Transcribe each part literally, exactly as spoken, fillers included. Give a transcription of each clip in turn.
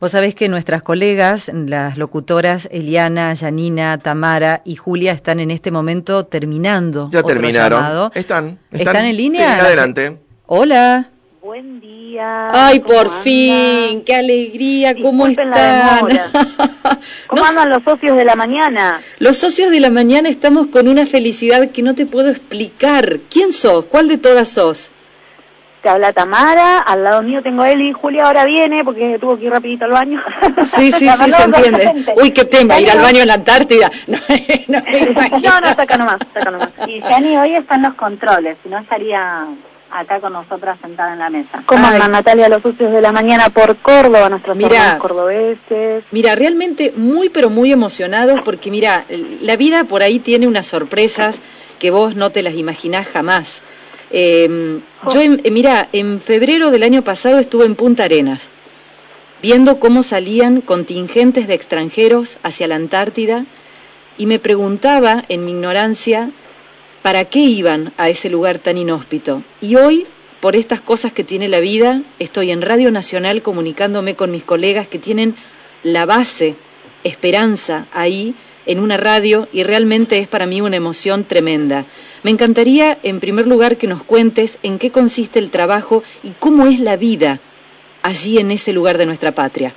Vos sabés que nuestras colegas, las locutoras Eliana, Yanina, Tamara y Julia están en este momento terminando. Ya otro terminaron. Llamado. ¿Están, ¿Están? ¿Están en línea? Sí, adelante. Hola. Buen día. Ay, por anda? fin, qué alegría, ¿cómo Disculpen están? La demora. ¿Cómo No, andan los socios de la mañana? Los socios de la mañana estamos con una felicidad que no te puedo explicar. ¿Quién sos? ¿Cuál de todas sos? Te habla Tamara, al lado mío tengo a Eli, Julia ahora viene porque tuvo que ir rapidito al baño. Sí, sí, sí, se entiende. Uy, qué tema, ir al baño en la Antártida. No, no, no, no, saca nomás, saca nomás. Y Yani hoy está en los controles, si no estaría acá con nosotras sentada en la mesa. ¿Cómo Ay. andan, Natalia, los socios de la mañana por Córdoba, nuestros Mirá. hermanos cordobeses? Mira, realmente muy pero muy emocionados porque mira, la vida por ahí tiene unas sorpresas que vos no te las imaginás jamás. Eh, yo, en, eh, mira, en febrero del año pasado estuve en Punta Arenas, viendo cómo salían contingentes de extranjeros hacia la Antártida y me preguntaba, en mi ignorancia, ¿para qué iban a ese lugar tan inhóspito? Y hoy, por estas cosas que tiene la vida, estoy en Radio Nacional comunicándome con mis colegas que tienen la base, esperanza ahí, en una radio, y realmente es para mí una emoción tremenda. Me encantaría, en primer lugar, que nos cuentes en qué consiste el trabajo y cómo es la vida allí en ese lugar de nuestra patria.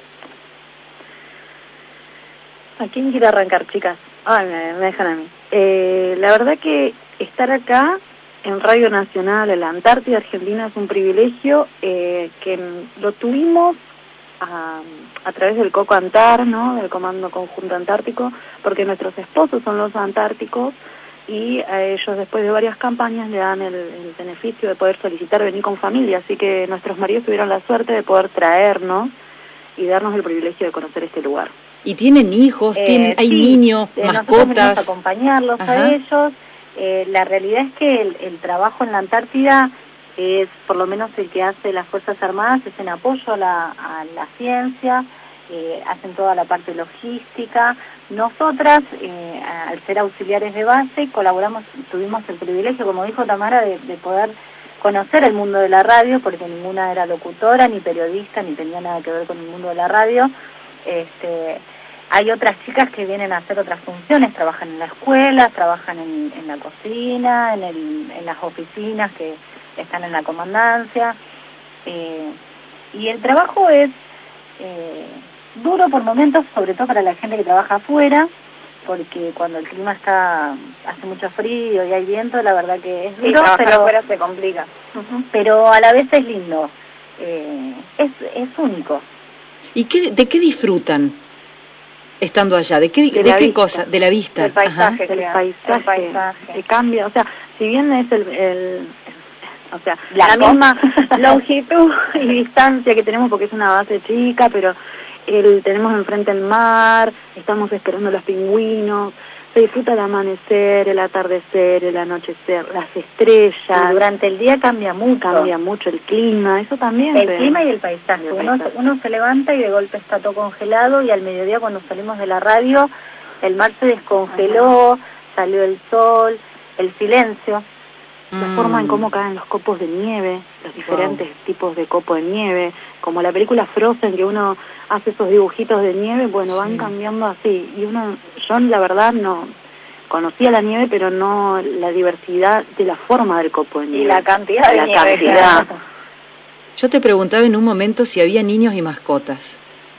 ¿A quién quiere arrancar, chicas? Ay, me, me dejan a mí. Eh, la verdad que estar acá en Radio Nacional, en la Antártida Argentina, es un privilegio eh, que lo tuvimos a, a través del COCO Antar, ¿no? Del Comando Conjunto Antártico, porque nuestros esposos son los antárticos y a ellos después de varias campañas le dan el, el beneficio de poder solicitar venir con familia, así que nuestros maridos tuvieron la suerte de poder traernos y darnos el privilegio de conocer este lugar. ¿Y tienen hijos? Eh, tienen, ¿Hay sí, niños, eh, mascotas? Nosotros venimos a acompañarlos Ajá. a ellos. Eh, la realidad es que el, el trabajo en la Antártida es, por lo menos el que hace las Fuerzas Armadas, es en apoyo a la, a la ciencia, eh, hacen toda la parte logística. Nosotras, eh, al ser auxiliares de base, colaboramos, tuvimos el privilegio, como dijo Tamara, de, de poder conocer el mundo de la radio, porque ninguna era locutora, ni periodista, ni tenía nada que ver con el mundo de la radio. Este, hay otras chicas que vienen a hacer otras funciones, trabajan en la escuela, trabajan en, en la cocina, en, el, en las oficinas que están en la comandancia. Eh, y el trabajo es eh, duro por momentos, sobre todo para la gente que trabaja afuera, porque cuando el clima está hace mucho frío y hay viento, la verdad que es duro, Sí, pero afuera se complica. uh-huh, pero a la vez es lindo, eh, es, es único. ¿Y qué, de qué disfrutan estando allá? ¿De qué, De de la qué vista. cosa? De la vista. Del paisaje, Ajá. del Ajá. paisaje, El paisaje. que cambia, o sea, si bien es el, el o sea, Blanco. la misma longitud y distancia que tenemos porque es una base chica, pero el, tenemos enfrente el mar, estamos esperando los pingüinos, se disfruta el amanecer, el atardecer, el anochecer, las estrellas. Y durante el día cambia mucho. Cambia mucho el clima, eso también. El se- clima y el paisaje. y el Uno, paisaje. uno se levanta y de golpe está todo congelado, y al mediodía cuando salimos de la radio, el mar se descongeló, salió el sol, el silencio. La Mm. forma en cómo caen los copos de nieve, los diferentes tipos de copo de nieve, como la película Frozen, que uno hace esos dibujitos de nieve, bueno, van Sí. cambiando así. Y uno, yo la verdad no conocía la nieve, pero no la diversidad de la forma del copo de nieve. Y la cantidad de la nieve. cantidad. Yo te preguntaba en un momento si había niños y mascotas.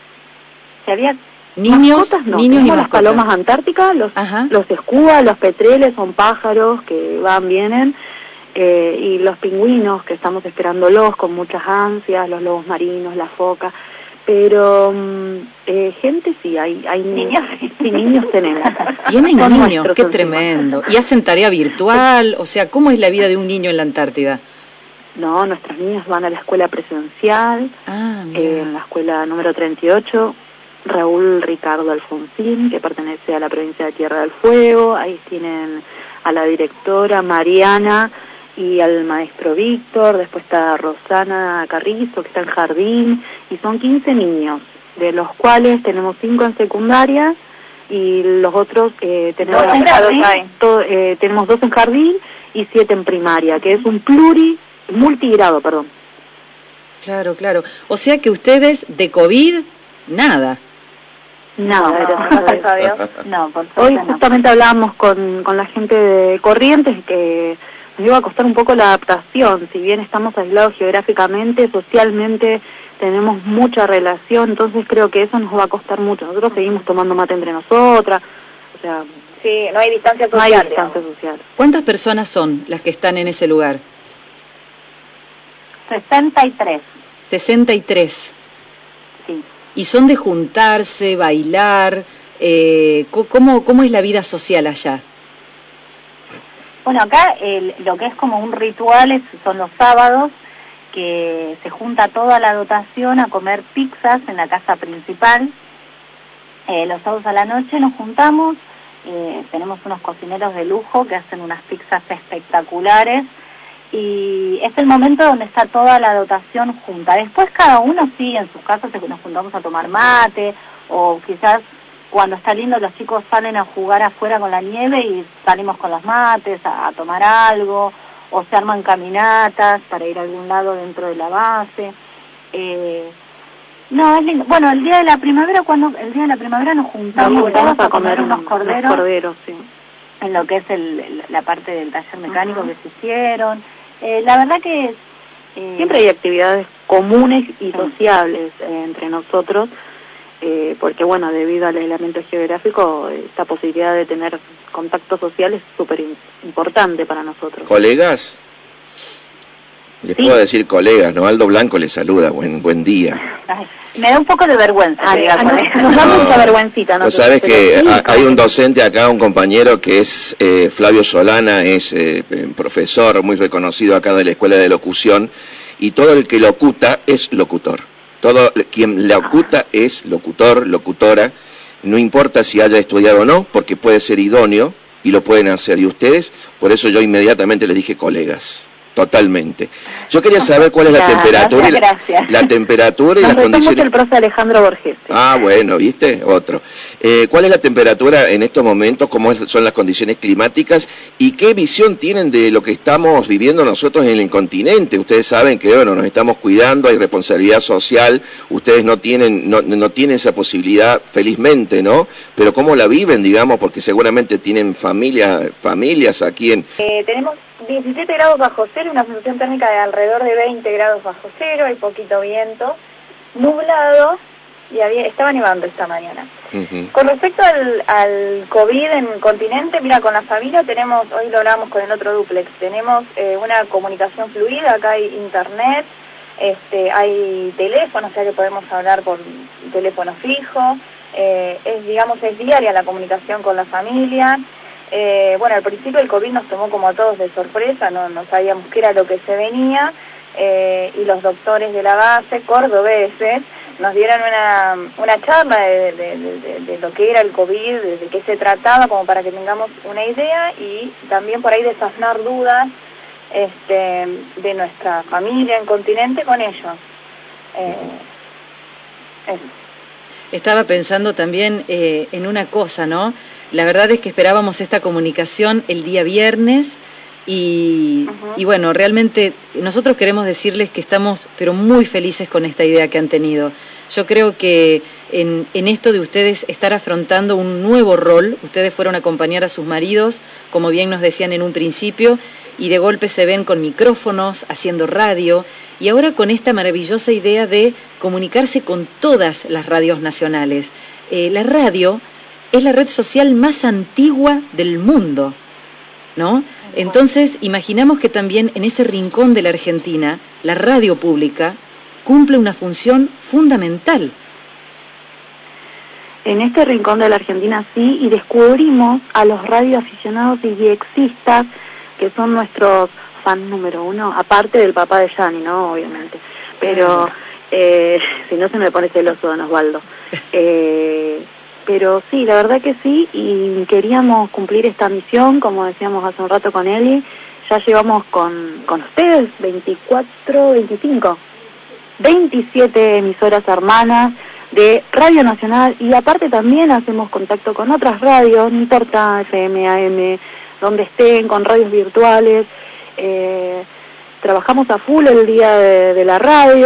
Si había Niños, mascotas, no. niños y Tenemos las mascotas. palomas antárticas, los, Ajá. los escúas, los petreles, son pájaros que van, vienen. Eh, y los pingüinos, que estamos esperándolos con muchas ansias, los lobos marinos, la foca, pero mm, eh, gente sí, hay, hay niños, sí, niños tenemos. Tienen Son niños, nuestros qué encima. tremendo. ¿Y hacen tarea virtual? O sea, ¿cómo es la vida de un niño en la Antártida? No, nuestros niños van a la escuela presencial, Ah, mira. eh, en la escuela número treinta y ocho, Raúl Ricardo Alfonsín, que pertenece a la provincia de Tierra del Fuego. Ahí tienen a la directora Mariana y al maestro Víctor, después está Rosana Carrizo, que está en jardín, y son quince niños, de los cuales tenemos cinco en secundaria, y los otros eh, tenemos, ¿Dos en jardín? to- eh, tenemos dos en jardín y siete en primaria, que es un pluri, multigrado, perdón. Claro, claro. O sea que ustedes de COVID nada. Nada, no, gracias no, a Dios. a Dios. No, por Hoy suerte no. justamente hablábamos con, con la gente de Corrientes que nos iba a costar un poco la adaptación, si bien estamos aislados geográficamente, socialmente tenemos mucha relación, entonces creo que eso nos va a costar mucho. Nosotros seguimos tomando mate entre nosotras, o sea, Sí, no hay distancia no social. hay distancia social. ¿Cuántas personas son las que están en ese lugar? sesenta y tres. sesenta y tres. Sí. ¿Y son de juntarse, bailar? Eh, ¿cómo, ¿Cómo es la vida social allá? Bueno, acá el, lo que es como un ritual es, son los sábados, que se junta toda la dotación a comer pizzas en la casa principal. Eh, los sábados a la noche nos juntamos, eh, tenemos unos cocineros de lujo que hacen unas pizzas espectaculares y es el momento donde está toda la dotación junta. Después cada uno sí, en sus casas nos juntamos a tomar mate o quizás cuando está lindo los chicos salen a jugar afuera con la nieve y salimos con los mates a, a tomar algo, o se arman caminatas para ir a algún lado dentro de la base. Eh, no, es lindo. Bueno, el día de la primavera, cuando el día de la primavera nos juntamos, Nos todos juntamos a comer unos corderos, unos corderos sí. en lo que es el, la parte del taller mecánico uh-huh. que se hicieron. Eh, la verdad que eh, siempre hay actividades comunes y sociables eh, entre nosotros. Eh, porque bueno, debido al aislamiento geográfico, esta posibilidad de tener contacto social es súper importante para nosotros. ¿Colegas? Les Sí. puedo decir colegas, ¿no? Aldo Blanco les saluda, buen buen día. ay, me da un poco de vergüenza. Ay, que diga no, colega. nos da No, mucha vergüencita. Vos sabés que sí, ha- hay un docente acá, un compañero que es eh, Flavio Solana, es eh, profesor muy reconocido acá de la Escuela de Locución, y todo el que locuta es locutor. Todo quien locuta es locutor, locutora, no importa si haya estudiado o no, porque puede ser idóneo y lo pueden hacer. Y ustedes, por eso yo inmediatamente les dije colegas, totalmente. Yo quería saber cuál es la Ya, temperatura y la, gracias, gracias. la temperatura y Nos las retó mucho condiciones. el profe Alejandro Borges. Ah, bueno, ¿viste? Otro. Eh, ¿Cuál es la temperatura en estos momentos? ¿Cómo es- son las condiciones climáticas? ¿Y qué visión tienen de lo que estamos viviendo nosotros en el continente? Ustedes saben que, bueno, nos estamos cuidando, hay responsabilidad social, ustedes no tienen, no, no tienen esa posibilidad, felizmente, ¿no? Pero ¿cómo la viven, digamos? Porque seguramente tienen familia, familias aquí en... Eh, tenemos diecisiete grados bajo cero, una sensación térmica de alrededor de veinte grados bajo cero, hay poquito viento, nublado y había, estaba nevando esta mañana. Ujú. Con respecto al, al COVID en el continente, mira, con la familia tenemos, hoy lo hablábamos con el otro duplex, tenemos eh, una comunicación fluida, acá hay internet, este, hay teléfono, o sea que podemos hablar por teléfono fijo, eh, es, digamos, es diaria la comunicación con la familia. Eh, bueno, al principio el COVID nos tomó como a todos de sorpresa, no, no sabíamos qué era lo que se venía, eh, y los doctores de la base, cordobeses, nos dieron una, una charla de, de, de, de, de lo que era el COVID, de, de qué se trataba, como para que tengamos una idea, y también por ahí desasnar dudas este, de nuestra familia en continente con ellos. Eh, eso. Estaba pensando también eh, en una cosa, ¿no? La verdad es que esperábamos esta comunicación el día viernes y, Ujú. y bueno, realmente nosotros queremos decirles que estamos pero muy felices con esta idea que han tenido. Yo creo que en, en esto de ustedes estar afrontando un nuevo rol, ustedes fueron a acompañar a sus maridos, como bien nos decían en un principio, y de golpe se ven con micrófonos, haciendo radio, y ahora con esta maravillosa idea de comunicarse con todas las radios nacionales. Eh, la radio es la red social más antigua del mundo, ¿no? Entonces, imaginamos que también en ese rincón de la Argentina, la radio pública cumple una función fundamental. En este rincón de la Argentina sí, y descubrimos a los radioaficionados y diexistas, que son nuestros fans número uno, aparte del papá de Yanni, ¿no? Obviamente. Pero, eh, si no se me pone celoso don Osvaldo. Eh, pero sí, la verdad que sí, y queríamos cumplir esta misión, como decíamos hace un rato con Eli, ya llevamos con, con ustedes veinticuatro, veinticinco, veintisiete emisoras hermanas de Radio Nacional, y aparte también hacemos contacto con otras radios, no importa F M, A M, donde estén, con radios virtuales. Eh, trabajamos a full el día de, de la radio,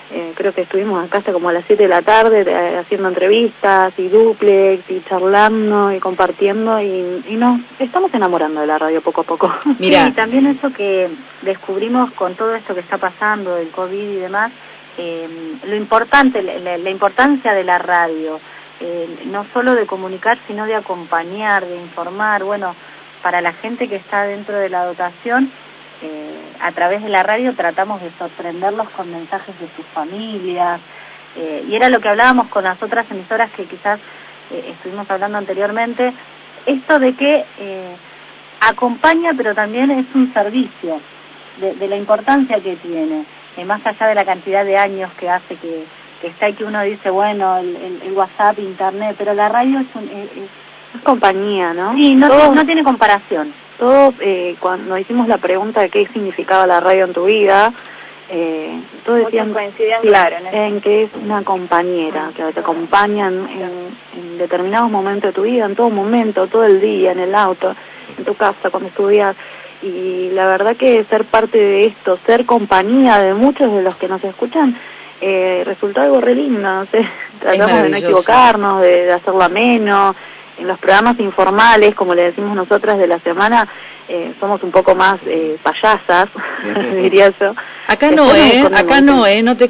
Eh, creo que estuvimos acá hasta como a las siete de la tarde eh, haciendo entrevistas y duplex y charlando y compartiendo y, y nos estamos enamorando de la radio poco a poco. Mira, sí, también eso que descubrimos con todo esto que está pasando, el COVID y demás, eh, lo importante, la, la importancia de la radio, eh, no solo de comunicar, sino de acompañar, de informar, bueno, para la gente que está dentro de la dotación, Eh, a través de la radio tratamos de sorprenderlos con mensajes de sus familias, eh, y era lo que hablábamos con las otras emisoras que quizás eh, estuvimos hablando anteriormente, esto de que eh, acompaña pero también es un servicio, de, de la importancia que tiene, eh, más allá de la cantidad de años que hace que, que está y que uno dice, bueno, el, el, el WhatsApp, internet, pero la radio es, un, es, es compañía, ¿no? Sí, no, no, no tiene comparación. Todos, eh, cuando hicimos la pregunta de qué significaba la radio en tu vida, eh, todos decían coincidían sí, claro, en, en que es una compañera, que te acompaña en, en, en determinados momentos de tu vida, en todo momento, todo el día, en el auto, en tu casa, cuando estudias. Y la verdad que ser parte de esto, ser compañía de muchos de los que nos escuchan, eh, resultó algo re lindo, no sé, tratamos de no equivocarnos, de, de hacerlo ameno. En los programas informales, como le decimos nosotras de la semana, eh, somos un poco más eh, payasas, diría yo. Acá no, ¿eh? Acá no, ¿eh? No te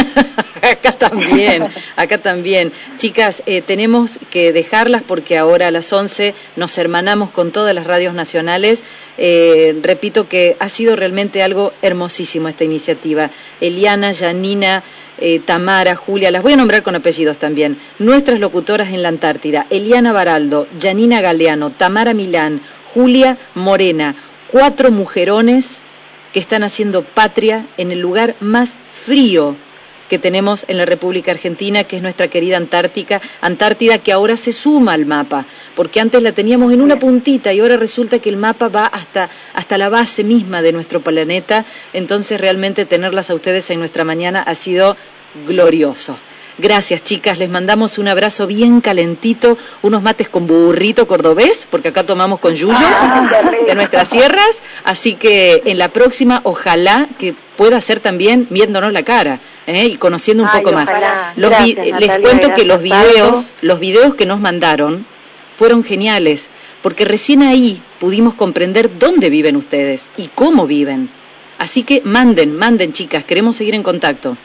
acá también, acá también. Chicas, eh, tenemos que dejarlas porque ahora a las once nos hermanamos con todas las radios nacionales. Eh, repito que ha sido realmente algo hermosísimo esta iniciativa. Eliana, Janina, Eh, Tamara, Julia, las voy a nombrar con apellidos también, nuestras locutoras en la Antártida, Eliana Baraldo, Janina Galeano, Tamara Milán, Julia Morena, cuatro mujerones que están haciendo patria en el lugar más frío que tenemos en la República Argentina, que es nuestra querida Antártica, Antártida que ahora se suma al mapa, porque antes la teníamos en una puntita y ahora resulta que el mapa va hasta, hasta la base misma de nuestro planeta, entonces realmente tenerlas a ustedes en nuestra mañana ha sido glorioso. Gracias, chicas, les mandamos un abrazo bien calentito, unos mates con burrito cordobés, porque acá tomamos con yuyos de nuestras sierras, así que en la próxima ojalá que pueda ser también viéndonos la cara. ¿Eh? Y conociendo un Ay, poco ojalá. más. Los Gracias, vi- Natalia, les cuento que los gracias, videos, tanto. los videos que nos mandaron fueron geniales, porque recién ahí pudimos comprender dónde viven ustedes y cómo viven. Así que manden, manden, chicas, queremos seguir en contacto.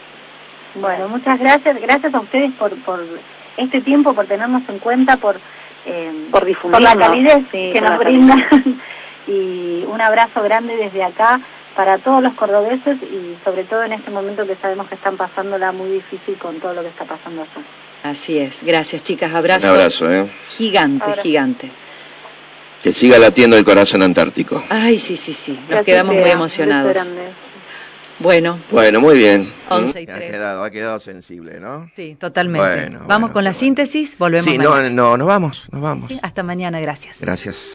Bueno, muchas gracias, gracias a ustedes por, por este tiempo, por tenernos en cuenta, por, eh, Por por difundirnos. la calidez Sí, que por nos la brindan. Y un abrazo grande desde acá para todos los cordobeses y sobre todo en este momento que sabemos que están pasándola muy difícil con todo lo que está pasando allá. Así es. Gracias, chicas. Abrazo. Un abrazo, ¿eh? Gigante, Abrazo. gigante. Que siga latiendo el corazón antártico. Ay, sí, sí, sí. Nos Gracias, quedamos muy Bea. emocionados. Un beso grande. Bueno, Bueno, muy bien. once y ¿Mm? Ha tres. quedado, ha quedado sensible, ¿no? Sí, totalmente. Bueno, Vamos bueno, con la bueno. síntesis, volvemos Sí, mañana. no, no, nos vamos, nos vamos. Sí, hasta mañana, gracias. Gracias.